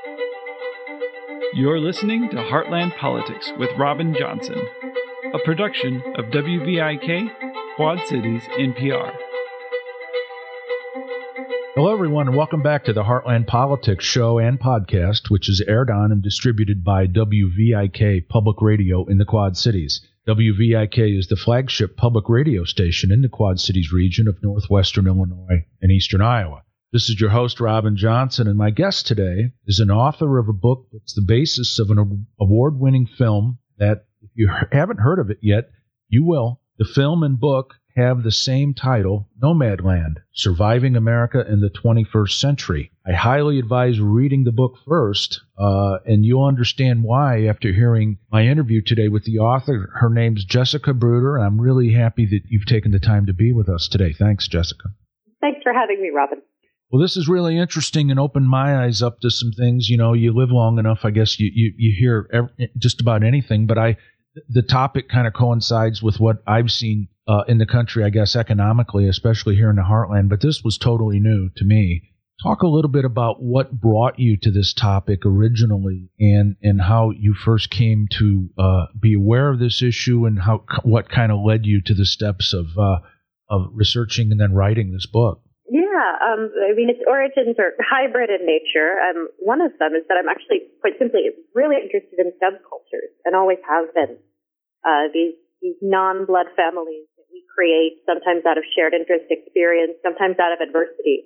You're listening to Heartland Politics with Robin Johnson, a production of WVIK, Quad Cities NPR. Hello, everyone, and welcome back to the Heartland Politics show and podcast, which is aired on and distributed by WVIK Public Radio in the Quad Cities. WVIK is the flagship public radio station in the Quad Cities region of northwestern Illinois and eastern Iowa. This is your host, Robin Johnson, and my guest today is an author of a book that's the basis of an award-winning film that, if you haven't heard of it yet, you will. The film and book have the same title, Nomadland, Surviving America in the 21st Century. I highly advise reading the book first, and you'll understand why after hearing my interview today with the author. Her name's Jessica Bruder, and I'm really happy that you've taken the time to be with us today. Thanks, Jessica. Thanks for having me, Robin. Well, this is really interesting and opened my eyes up to some things. You know, you live long enough, I guess you hear just about anything, but the topic kind of coincides with what I've seen in the country, I guess, economically, especially here in the heartland, but this was totally new to me. Talk a little bit about what brought you to this topic originally and how you first came to be aware of this issue and what kind of led you to the steps of researching and then writing this book. I mean, its origins are hybrid in nature. One of them is that I'm actually, quite simply, really interested in subcultures and always have been. These non-blood families that we create, sometimes out of shared interest experience, sometimes out of adversity.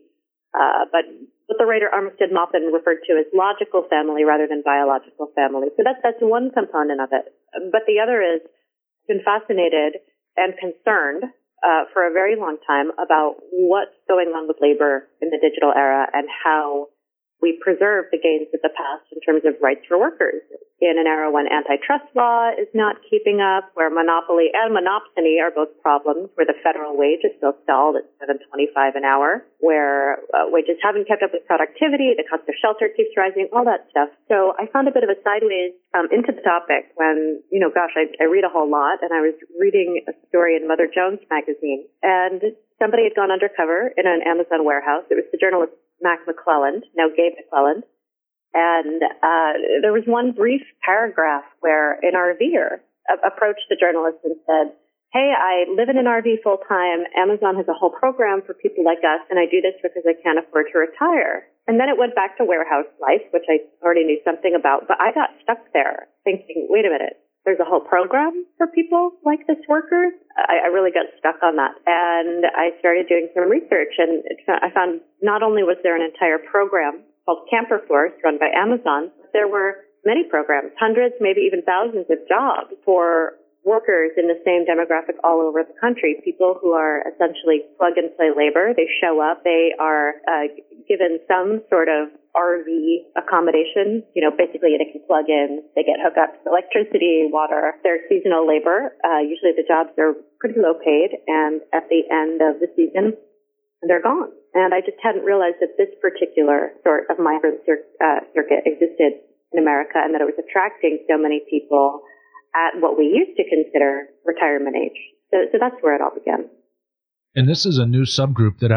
But what the writer Armistead Maupin referred to as logical family rather than biological family. So that's one component of it. But the other is, I've been fascinated and concerned for a very long time about what's going on with labor in the digital era and how we preserve the gains of the past in terms of rights for workers in an era when antitrust law is not keeping up, where monopoly and monopsony are both problems, where the federal wage is still stalled at $7.25 an hour, where wages haven't kept up with productivity, the cost of shelter keeps rising, all that stuff. So I found a bit of a sideways into the topic when, I read a whole lot, and I was reading a story in Mother Jones magazine, and somebody had gone undercover in an Amazon warehouse. It was the journalist Mac McClelland, now Gabe McClelland. And there was one brief paragraph where an RVer approached the journalist and said, "Hey, I live in an RV full time. Amazon has a whole program for people like us, and I do this because I can't afford to retire." And then it went back to warehouse life, which I already knew something about, but I got stuck there thinking, wait a minute, there's a whole program for people like this workers? I really got stuck on that. And I started doing some research, and I found not only was there an entire program called Camper Force run by Amazon, but there were many programs, hundreds, maybe even thousands of jobs for workers in the same demographic all over the country, people who are essentially plug-and-play labor. They show up. They are given some sort of RV accommodation. Basically they can plug in. They get hookups, electricity, water. They're seasonal labor. Usually the jobs are pretty low paid, and at the end of the season, they're gone. And I just hadn't realized that this particular sort of migrant circuit existed in America, and that it was attracting so many people at what we used to consider retirement age. So that's where it all began. And this is a new subgroup that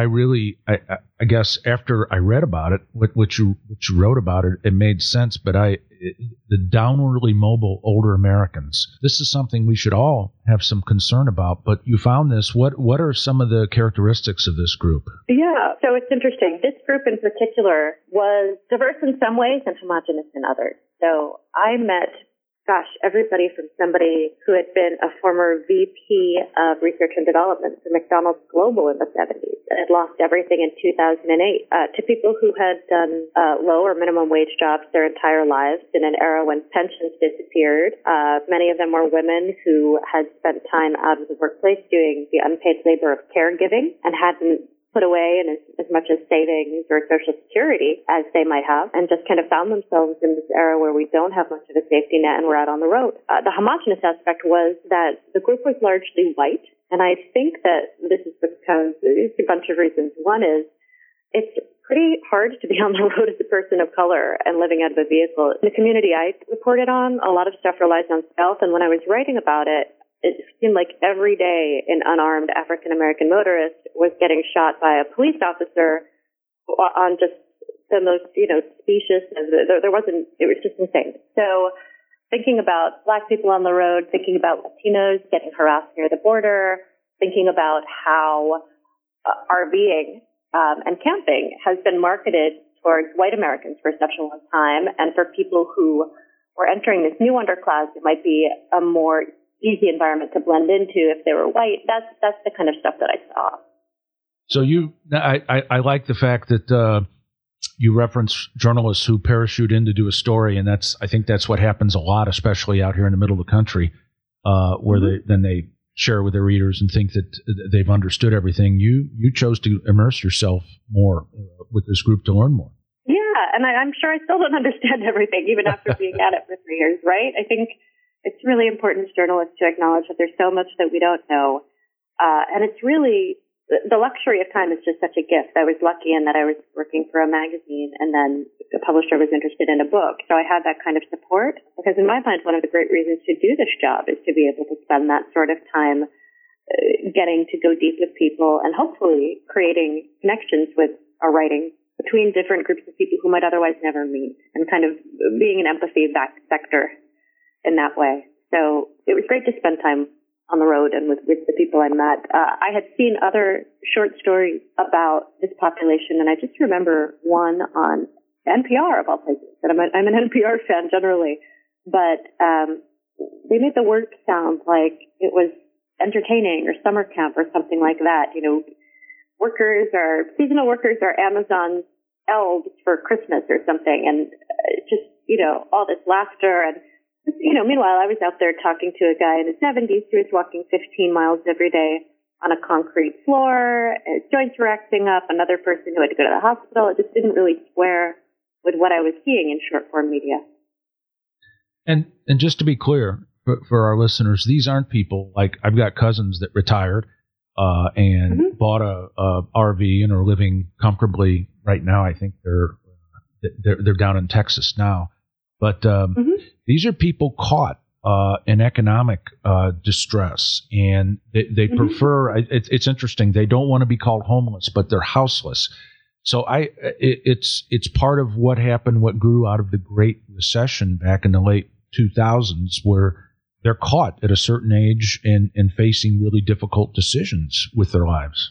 I guess after I read about it, what you wrote about it, it made sense. But the downwardly mobile older Americans, this is something we should all have some concern about. But you found this. What are some of the characteristics of this group? Yeah, so it's interesting. This group in particular was diverse in some ways and homogenous in others. So I met everybody from somebody who had been a former VP of Research and Development for McDonald's Global in the 70s and had lost everything in 2008, to people who had done low or minimum wage jobs their entire lives in an era when pensions disappeared. Many of them were women who had spent time out of the workplace doing the unpaid labor of caregiving and hadn't put away in as much as savings or Social Security as they might have, and just kind of found themselves in this era where we don't have much of a safety net and we're out on the road. The homogenous aspect was that the group was largely white, and I think that this is because there's a bunch of reasons. One is it's pretty hard to be on the road as a person of color and living out of a vehicle. In the community I reported on, a lot of stuff relies on stealth, and when I was writing about it, it seemed like every day an unarmed African-American motorist was getting shot by a police officer on just the most, specious. There wasn't, it was just insane. So thinking about Black people on the road, thinking about Latinos getting harassed near the border, thinking about how RVing and camping has been marketed towards white Americans for such a long time, and for people who were entering this new underclass, it might be a more easy environment to blend into if they were white. That's the kind of stuff that I saw. So I like the fact that you reference journalists who parachute in to do a story, and I think that's what happens a lot, especially out here in the middle of the country, where they share with their readers and think that they've understood everything. You chose to immerse yourself more with this group to learn more. Yeah, and I'm sure I still don't understand everything, even after being at it for 3 years, right? I think it's really important as journalists to acknowledge that there's so much that we don't know. And it's really, the luxury of time is just such a gift. I was lucky in that I was working for a magazine, and then the publisher was interested in a book. So I had that kind of support, because in my mind, one of the great reasons to do this job is to be able to spend that sort of time getting to go deep with people and hopefully creating connections with our writing between different groups of people who might otherwise never meet, and kind of being an empathy vector in that way. So it was great to spend time on the road and with the people I met. I had seen other short stories about this population, and I just remember one on NPR of all places. And I'm an NPR fan generally, but they made the work sound like it was entertaining or summer camp or something like that. Seasonal workers are Amazon's elves for Christmas or something, and just all this laughter. And meanwhile, I was out there talking to a guy in his 70s who was walking 15 miles every day on a concrete floor. His joints were acting up. Another person who had to go to the hospital. It just didn't really square with what I was seeing in short form media. And just to be clear for our listeners, these aren't people like, I've got cousins that retired and bought a RV and are living comfortably right now. I think they're down in Texas now. But these are people caught in economic distress, and they prefer. It's interesting. They don't want to be called homeless, but they're houseless. So it's part of what happened, what grew out of the Great Recession back in the late 2000s, where they're caught at a certain age and facing really difficult decisions with their lives.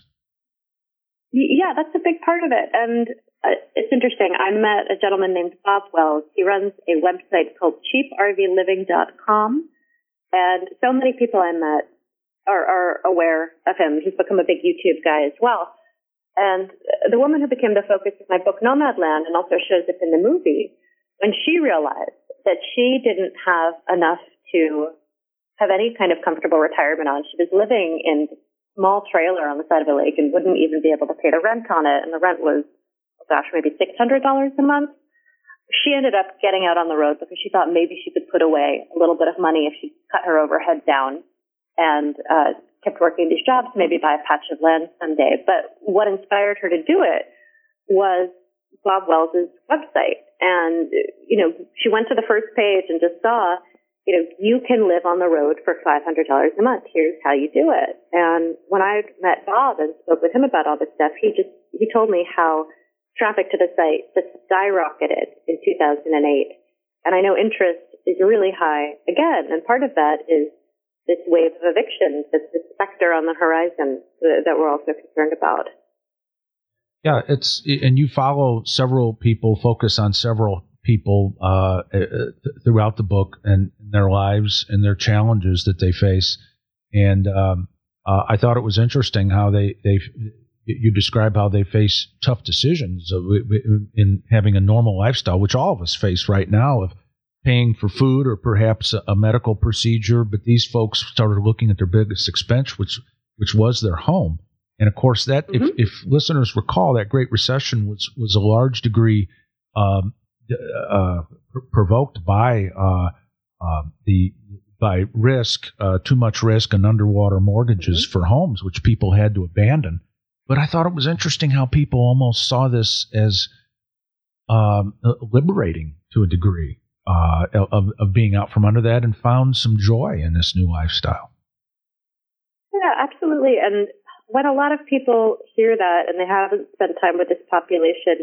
Yeah, that's a big part of it. And it's interesting. I met a gentleman named Bob Wells. He runs a website called cheaprvliving.com. And so many people I met are aware of him. He's become a big YouTube guy as well. And the woman who became the focus of my book, Nomadland, and also shows up in the movie, when she realized that she didn't have enough to have any kind of comfortable retirement on, she was living in a small trailer on the side of a lake and wouldn't even be able to pay the rent on it. And the rent was, maybe $600 a month. She ended up getting out on the road because she thought maybe she could put away a little bit of money if she cut her overhead down and kept working these jobs, maybe buy a patch of land someday. But what inspired her to do it was Bob Wells' website. And, she went to the first page and just saw, you can live on the road for $500 a month. Here's how you do it. And when I met Bob and spoke with him about all this stuff, he told me how traffic to the site just skyrocketed in 2008. And I know interest is really high again. And part of that is this wave of evictions, this specter on the horizon that we're also concerned about. Yeah, and you follow several people, focus on several people throughout the book and their lives and their challenges that they face. And I thought it was interesting how you describe how they face tough decisions in having a normal lifestyle, which all of us face right now, of paying for food or perhaps a medical procedure. But these folks started looking at their biggest expense, which was their home. And of course, that if listeners recall, that Great Recession was a large degree provoked by risk, too much risk, and underwater mortgages for homes, which people had to abandon. But I thought it was interesting how people almost saw this as liberating to a degree of being out from under that, and found some joy in this new lifestyle. Yeah, absolutely. And when a lot of people hear that and they haven't spent time with this population,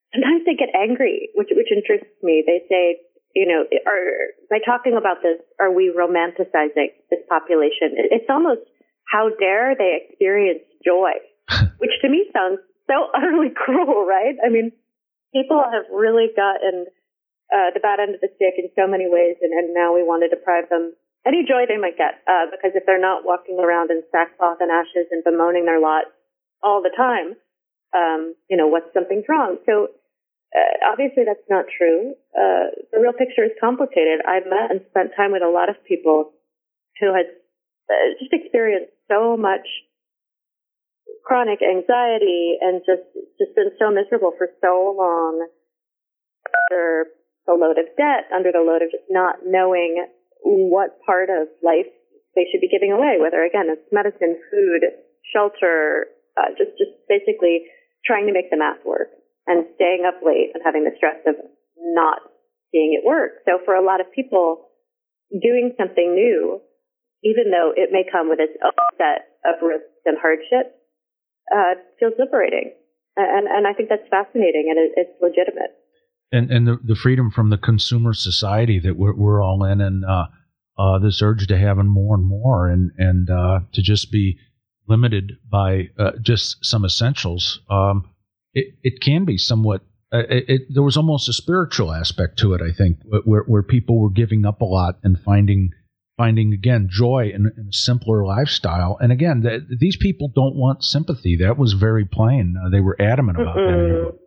sometimes they get angry, which interests me. They say, by talking about this, are we romanticizing this population? It's almost, how dare they experience joy, which to me sounds so utterly cruel, right? I mean, people have really gotten the bad end of the stick in so many ways, and now we want to deprive them any joy they might get, because if they're not walking around in sackcloth and ashes and bemoaning their lot all the time, something's wrong. So obviously that's not true. The real picture is complicated. I've met and spent time with a lot of people who had just experienced so much chronic anxiety and just been so miserable for so long under the load of debt, under the load of just not knowing what part of life they should be giving away, whether, again, it's medicine, food, shelter, just basically trying to make the math work and staying up late and having the stress of not seeing it work. So for a lot of people, doing something new, even though it may come with its own set of risks and hardships, feels liberating. And I think that's fascinating, and it's legitimate. And the freedom from the consumer society that we're all in, and this urge to have more and more, and to just be limited by just some essentials. It can be somewhat. There was almost a spiritual aspect to it, I think, where people were giving up a lot and finding again joy in a simpler lifestyle. And again, these people don't want sympathy. That was very plain. They were adamant about that.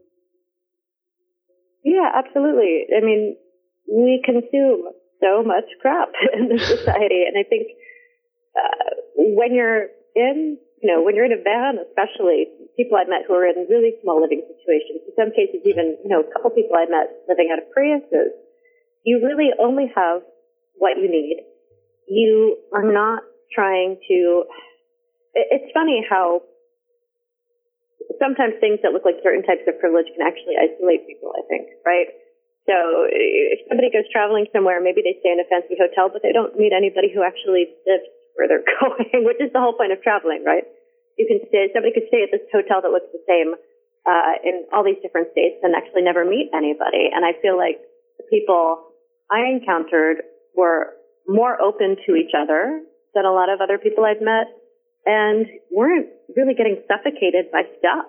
Yeah, absolutely. I mean, we consume so much crap in this society, and I think when you're in a van, especially people I've met who are in really small living situations, in some cases even, a couple people I've met living out of Priuses, you really only have what you need. You are not trying to. It's funny how sometimes things that look like certain types of privilege can actually isolate people, I think, right? So if somebody goes traveling somewhere, maybe they stay in a fancy hotel, but they don't meet anybody who actually lives where they're going, which is the whole point of traveling, right? Somebody could stay at this hotel that looks the same in all these different states and actually never meet anybody. And I feel like the people I encountered were more open to each other than a lot of other people I've met, and weren't really getting suffocated by stuff.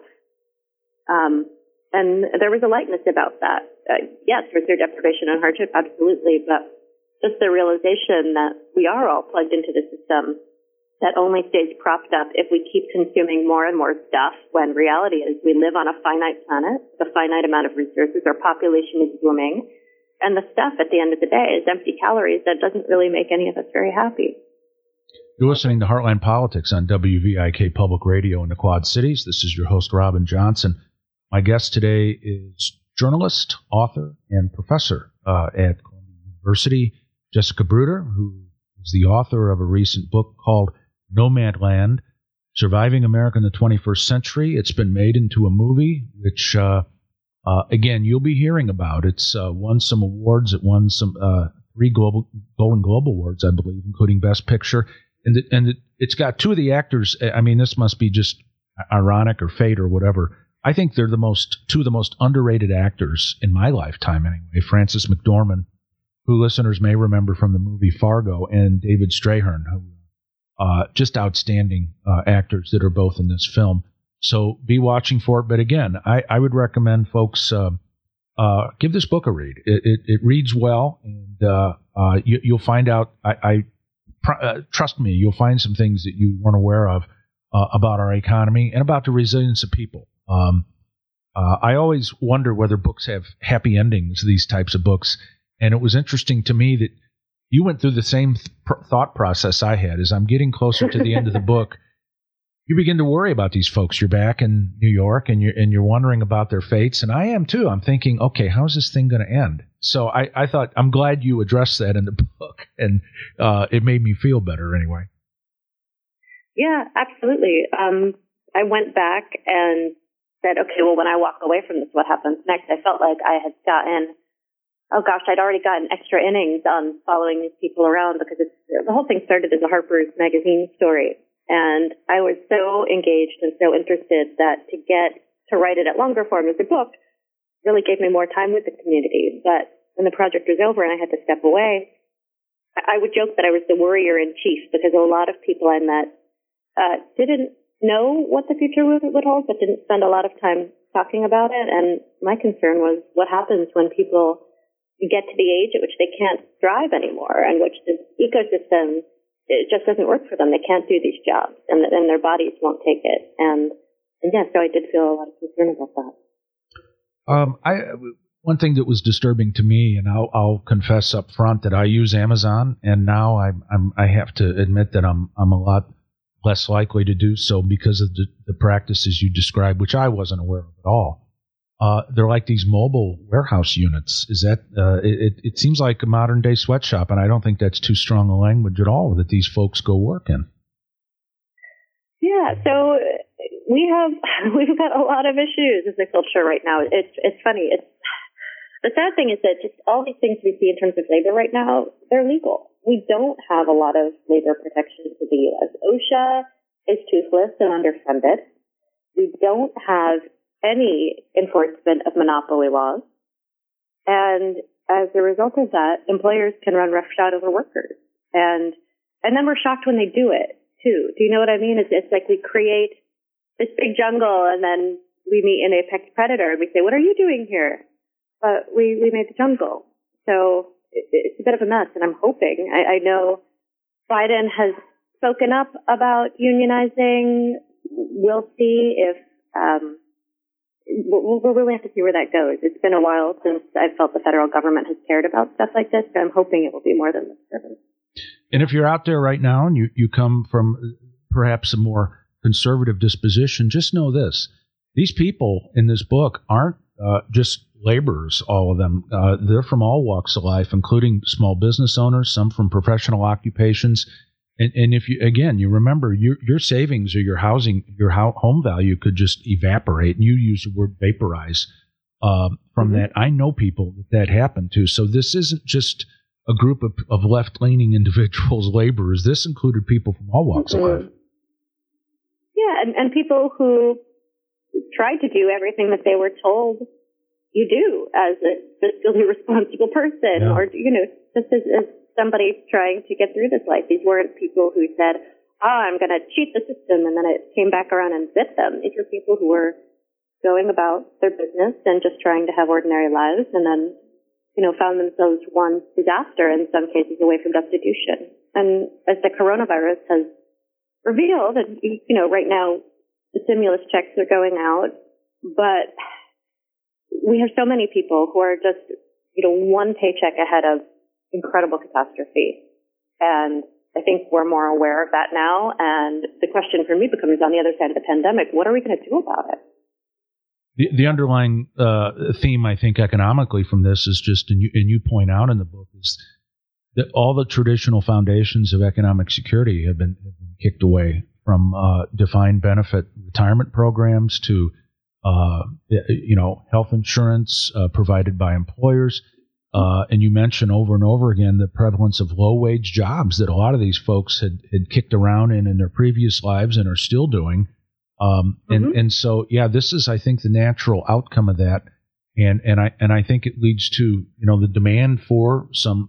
And there was a lightness about that. Yes, was there deprivation and hardship? Absolutely. But just the realization that we are all plugged into the system that only stays propped up if we keep consuming more and more stuff, when reality is we live on a finite planet, with a finite amount of resources, our population is booming, and the stuff at the end of the day is empty calories that doesn't really make any of us very happy. You're listening to Heartland Politics on WVIK Public Radio in the Quad Cities. This is your host, Robin Johnson. My guest today is journalist, author, and professor at Columbia University, Jessica Bruder, who is the author of a recent book called Nomadland, Surviving America in the 21st Century. It's been made into a movie, which, again, you'll be hearing about. It's won some awards. It won some 3 Golden Globe Awards, I believe, including Best Picture. And it's got 2 of the actors. I mean, this must be just ironic or fate or whatever. I think they're 2 of the most underrated actors in my lifetime anyway. Frances McDormand, who listeners may remember from the movie Fargo, and David Strathairn, who just outstanding actors that are both in this film. So be watching for it. But again, I would recommend folks give this book a read. It reads well, and you'll find out. Trust me, you'll find some things that you weren't aware of about our economy and about the resilience of people. I always wonder whether books have happy endings, these types of books. And it was interesting to me that you went through the same thought process I had. As I'm getting closer to the end of the book, you begin to worry about these folks. You're back in New York, and you're wondering about their fates, and I am too. I'm thinking, okay, how's this thing going to end? So I thought, I'm glad you addressed that in the book, and it made me feel better anyway. Yeah, absolutely. I went back and said, okay, well, when I walk away from this, what happens next? I felt like I had gotten, I'd already gotten extra innings on following these people around, because the whole thing started as a Harper's Magazine story. And I was so engaged and so interested that to write it at longer form as a book, really gave me more time with the community. But when the project was over and I had to step away, I would joke that I was the worrier in chief, because a lot of people I met didn't know what the future would hold, but didn't spend a lot of time talking about it. And my concern was what happens when people get to the age at which they can't drive anymore, and which the ecosystem, it just doesn't work for them. They can't do these jobs, and their bodies won't take it. And yeah, so I did feel a lot of concern about that. One thing that was disturbing to me, and I'll confess up front that I use Amazon, and now I have to admit that I'm a lot less likely to do so because of the practices you described, which I wasn't aware of at all. They're like these mobile warehouse units. Is that it seems like a modern day sweatshop, and I don't think that's too strong a language at all that these folks go work in. Yeah, so we've got a lot of issues as a culture right now. It's funny. The sad thing is that just all these things we see in terms of labor right now, they're legal. We don't have a lot of labor protections in the U.S. OSHA is toothless and underfunded. We don't have any enforcement of monopoly laws. And as a result of that, employers can run roughshod over workers. And then we're shocked when they do it, too. Do you know what I mean? It's like we create this big jungle, and then we meet an apex predator, and we say, what are you doing here? But we made the jungle. So it's a bit of a mess, and I'm hoping. I know Biden has spoken up about unionizing. We'll see if we'll really have to see where that goes. It's been a while since I've felt the federal government has cared about stuff like this, but I'm hoping it will be more than lip service. And if you're out there right now and you come from perhaps a more conservative disposition, just know this. These people in this book aren't just laborers, all of them. They're from all walks of life, including small business owners, some from professional occupations. And if you remember your savings or your housing, your home value could just evaporate. And you use the word vaporize from that. I know people that happened to. So this isn't just a group of left-leaning individuals, laborers. This included people from all walks of life. Yeah, and people who tried to do everything that they were told you do as a fiscally responsible person, or, just as somebody trying to get through this life. These weren't people who said, I'm going to cheat the system, and then it came back around and bit them. These were people who were going about their business and just trying to have ordinary lives, and then, found themselves one disaster, in some cases away from destitution. And as the coronavirus has revealed, and, right now the stimulus checks are going out, but we have so many people who are just, one paycheck ahead of incredible catastrophe. And I think we're more aware of that now. And the question for me becomes, on the other side of the pandemic, what are we going to do about it? The underlying theme, I think, economically from this is just, and you point out in the book, is that all the traditional foundations of economic security have been kicked away, from defined benefit retirement programs to health insurance provided by employers. And you mention over and over again the prevalence of low-wage jobs that a lot of these folks had kicked around in their previous lives and are still doing. And so, this is, I think, the natural outcome of that. And I think it leads to, the demand for some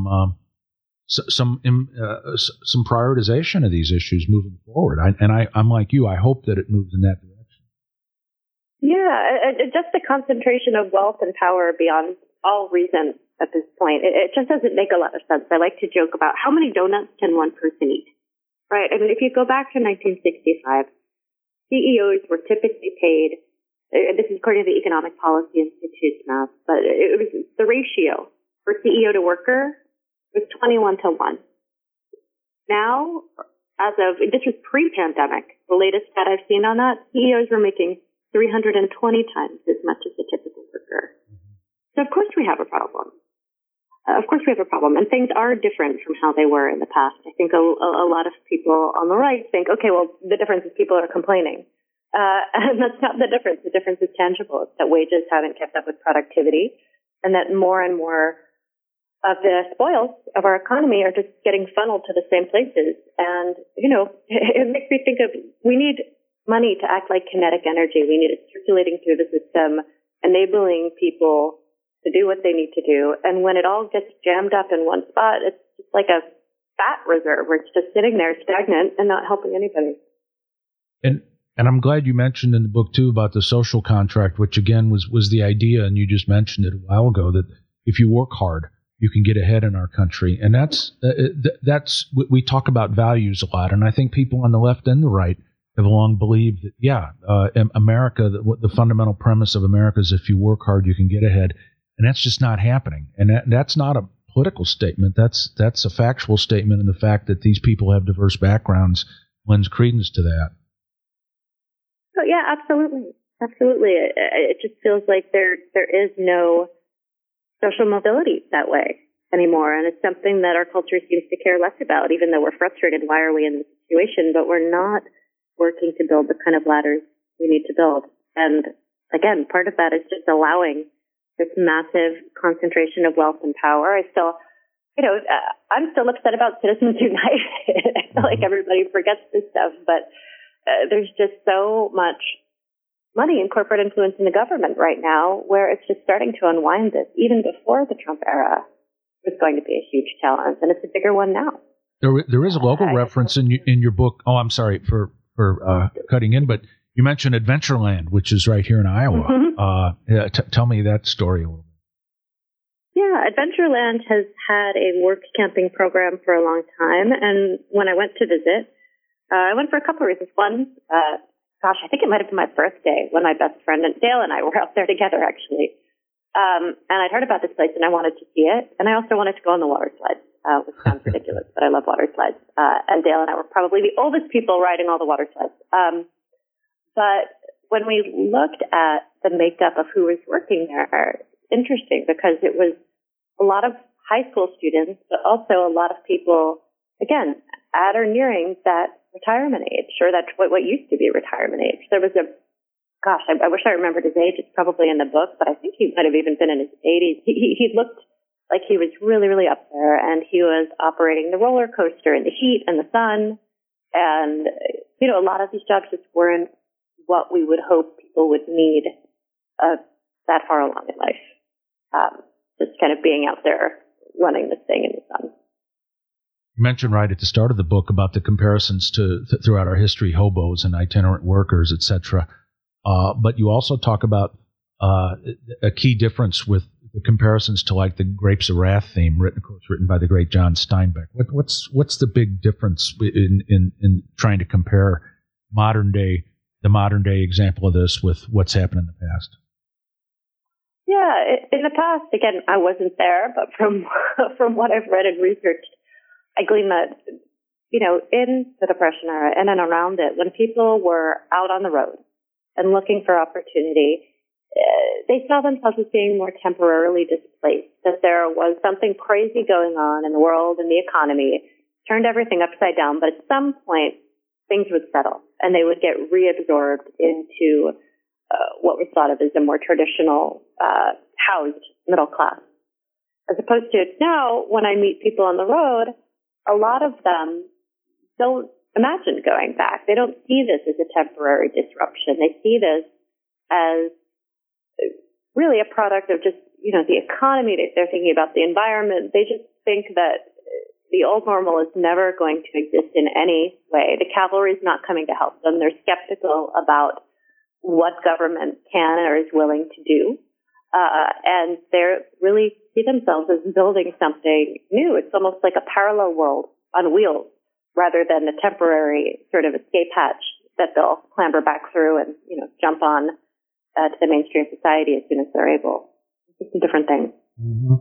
prioritization of these issues moving forward. I'm like you. I hope that it moves in that direction. Yeah, just the concentration of wealth and power beyond all reason at this point. It just doesn't make a lot of sense. I like to joke about how many donuts can one person eat, right? I mean, if you go back to 1965, CEOs were typically paid, this is according to the Economic Policy Institute's math, but it was the ratio for CEO to worker was 21 to 1. Now, this was pre-pandemic, the latest that I've seen on that, CEOs were making 320 times as much as the typical worker. So of course we have a problem. And things are different from how they were in the past. I think a lot of people on the right think, okay, well, the difference is people are complaining. And that's not the difference. The difference is tangible. It's that wages haven't kept up with productivity, and that more and more of the spoils of our economy are just getting funneled to the same places. And, it makes me think of, we need money to act like kinetic energy. We need it circulating through the system enabling people to do what they need to do. And when it all gets jammed up in one spot, it's just like a fat reserve where it's just sitting there stagnant and not helping anybody. And I'm glad you mentioned in the book, too, about the social contract, which, again, was the idea, and you just mentioned it a while ago, that if you work hard, you can get ahead in our country. And that's we talk about values a lot, and I think people on the left and the right have long believed that, America, the fundamental premise of America is if you work hard, you can get ahead. And that's just not happening. And that's not a political statement. That's a factual statement, and the fact that these people have diverse backgrounds lends credence to that. Oh, yeah, absolutely. Absolutely. It just feels like there is no social mobility that way anymore. And it's something that our culture seems to care less about, even though we're frustrated. Why are we in this situation? But we're not working to build the kind of ladders we need to build. And again, part of that is just allowing this massive concentration of wealth and power. I'm still upset about Citizens United. I feel like everybody forgets this stuff, but there's just so much money and corporate influence in the government right now where it's just starting to unwind this. Even before the Trump era was going to be a huge challenge, and it's a bigger one now. There is a local reference in your book. Oh, I'm sorry for cutting in, but you mentioned Adventureland, which is right here in Iowa. Mm-hmm. Tell me that story a little bit. Yeah, Adventureland has had a work camping program for a long time, and when I went to visit, I went for a couple of reasons. One, I think it might have been my birthday when my best friend Dale and I were out there together, actually. And I'd heard about this place and I wanted to see it. And I also wanted to go on the water slides, which sounds ridiculous, but I love water slides. And Dale and I were probably the oldest people riding all the water slides. But when we looked at the makeup of who was working there, it's interesting because it was a lot of high school students, but also a lot of people, again, at or nearing that retirement age, or that what used to be retirement age. There was I wish I remembered his age. It's probably in the book, but I think he might have even been in his 80s. He looked like he was really, really up there, and he was operating the roller coaster in the heat and the sun. And, a lot of these jobs just weren't what we would hope people would need that far along in life. Just kind of being out there running this thing in the sun. You mentioned right at the start of the book about the comparisons to throughout our history, hobos and itinerant workers, etc. But you also talk about a key difference with the comparisons to like the Grapes of Wrath theme, written by the great John Steinbeck. What's the big difference in trying to compare the modern day example of this with what's happened in the past? Yeah, in the past, again, I wasn't there, but from what I've read and researched, I glean that, in the Depression era and then around it, when people were out on the road and looking for opportunity, they saw themselves as being more temporarily displaced, that there was something crazy going on in the world and the economy, turned everything upside down, but at some point, things would settle and they would get reabsorbed into what was thought of as a more traditional, housed middle class. As opposed to now, when I meet people on the road, a lot of them don't imagine going back. They don't see this as a temporary disruption. They see this as really a product of just, the economy. They're thinking about the environment. They just think that the old normal is never going to exist in any way. The cavalry is not coming to help them. They're skeptical about what government can or is willing to do. And they really see themselves as building something new. It's almost like a parallel world on wheels rather than a temporary sort of escape hatch that they'll clamber back through and, jump on to the mainstream society as soon as they're able. It's a different thing. Mm-hmm.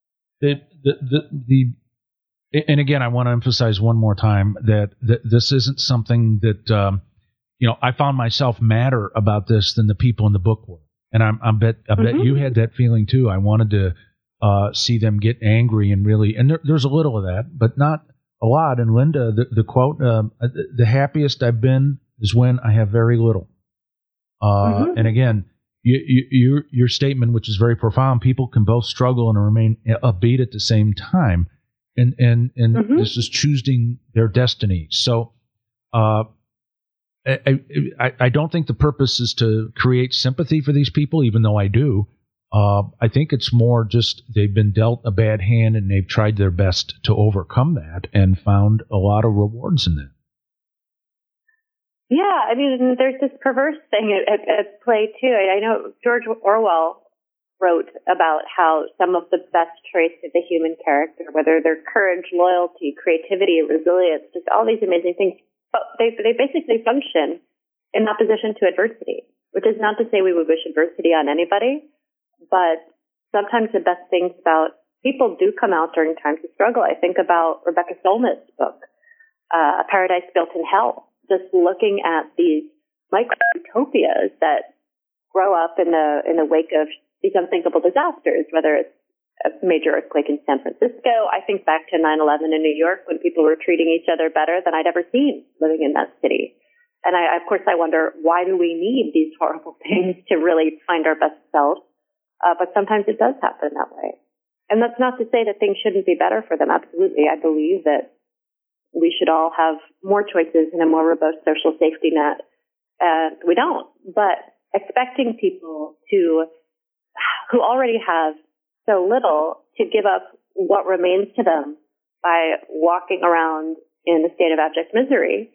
And again, I want to emphasize one more time that this isn't something that, I found myself madder about this than the people in the book were. And I bet you had that feeling too. I wanted to see them get angry and really, and there's a little of that, but not a lot. And Linda, the quote, the happiest I've been is when I have very little. And again, your statement, which is very profound, people can both struggle and remain upbeat at the same time. And this is choosing their destiny. So, I don't think the purpose is to create sympathy for these people, even though I do. I think it's more just they've been dealt a bad hand and they've tried their best to overcome that and found a lot of rewards in that. Yeah, I mean, there's this perverse thing at play, too. I know George Orwell wrote about how some of the best traits of the human character, whether they're courage, loyalty, creativity, resilience, just all these amazing things, but they basically function in opposition to adversity, which is not to say we would wish adversity on anybody, but sometimes the best things about people do come out during times of struggle. I think about Rebecca Solnit's book, A Paradise Built in Hell, just looking at these micro-utopias that grow up in the wake of these unthinkable disasters, whether it's a major earthquake in San Francisco. I think back to 9/11 in New York when people were treating each other better than I'd ever seen living in that city. And of course, I wonder, why do we need these horrible things to really find our best selves? But sometimes it does happen that way. And that's not to say that things shouldn't be better for them. Absolutely. I believe that we should all have more choices and a more robust social safety net. We don't. But expecting people who already have so little to give up what remains to them by walking around in a state of abject misery,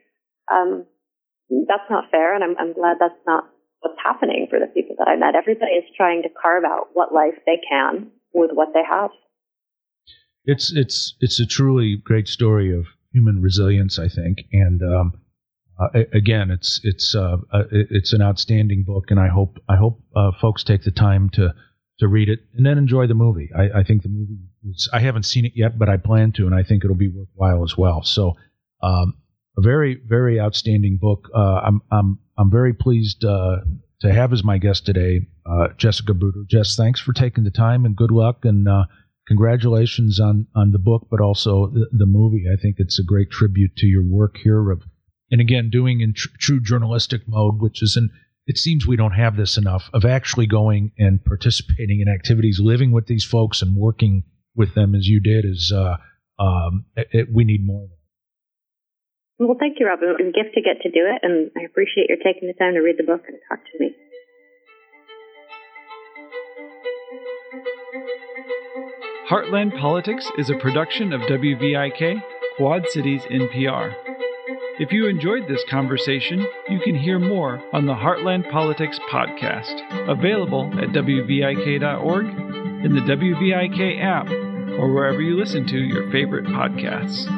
that's not fair. And I'm glad that's not what's happening for the people that I met. Everybody is trying to carve out what life they can with what they have. It's a truly great story of human resilience, I think, and again, it's an outstanding book, and I hope folks take the time to read it and then enjoy the movie. I think the movie I haven't seen it yet, but I plan to, and I think it'll be worthwhile as well. So, a very, very outstanding book. I'm very pleased to have as my guest today, Jessica Bruder. Jess, thanks for taking the time, and good luck, and congratulations on the book, but also the movie. I think it's a great tribute to your work here and again, doing in true journalistic mode, which is it seems we don't have this enough, of actually going and participating in activities, living with these folks and working with them as you did. We need more of that. Well, thank you, Robin. It was a gift to get to do it, and I appreciate your taking the time to read the book and talk to me. Heartland Politics is a production of WVIK, Quad Cities NPR. If you enjoyed this conversation, you can hear more on the Heartland Politics podcast, available at WVIK.org, in the WVIK app, or wherever you listen to your favorite podcasts.